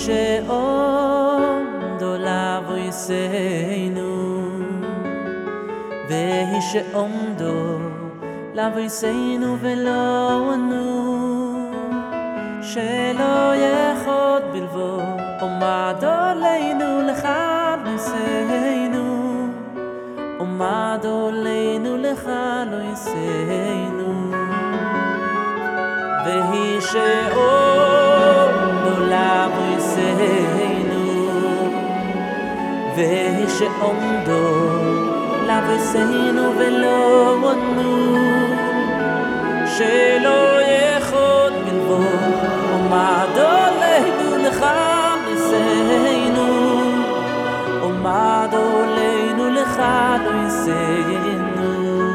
שעומדו לבויסנו והיא שעומדו לבויסנו ולא ענו שלא יחוד בלבו עומד עלינו לחלויסנו עומד עלינו לחלויסנו והיא שעומדו לבויסנו והיא שעומדו לבויסנו ולא ענו שלא יחוד בלבו עומד עלינו לחלויסנו עומד עלינו לחלויסנו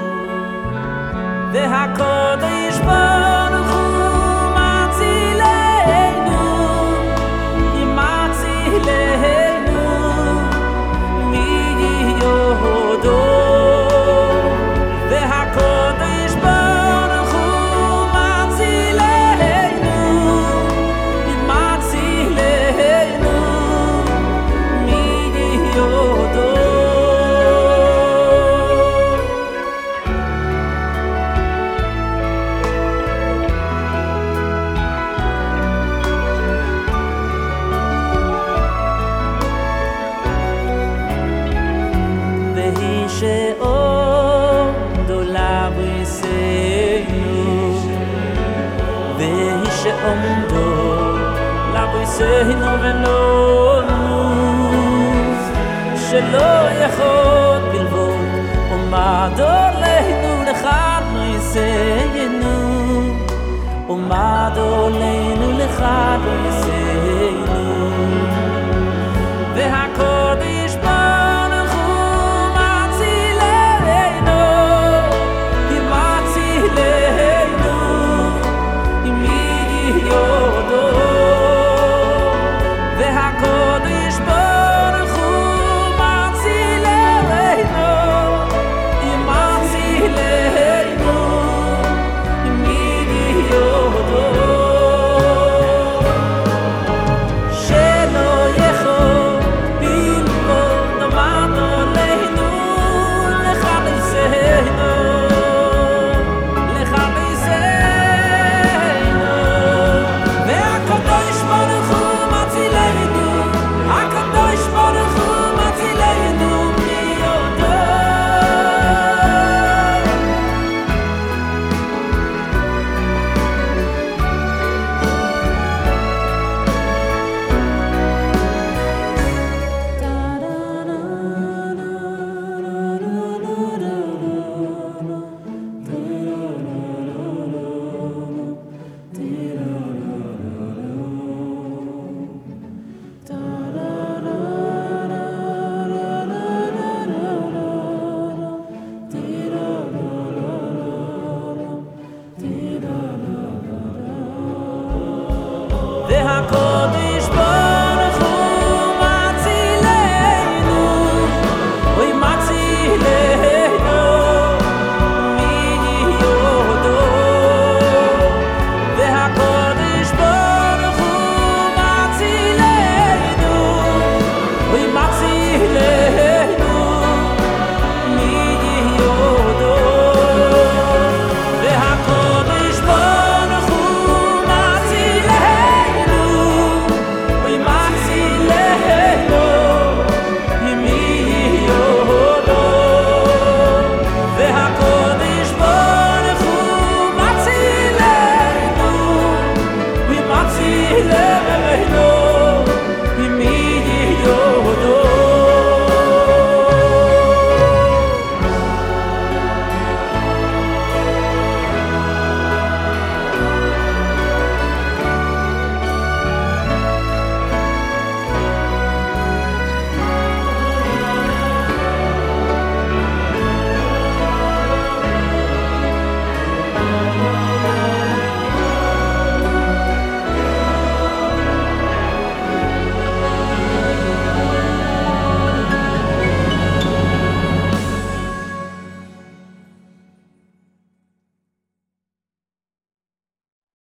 והקודש ברוך הוא מצילנו מצילנו מיהודו והקודש ברוך הוא מצילנו מצילנו מיהודו שעומדו לבויסנו והיא שעומדו לבויסנו ולא ענו שלא יחוד בלבו עומד עלינו לחלויסנו עומד עלינו לחלויסנו והקודש how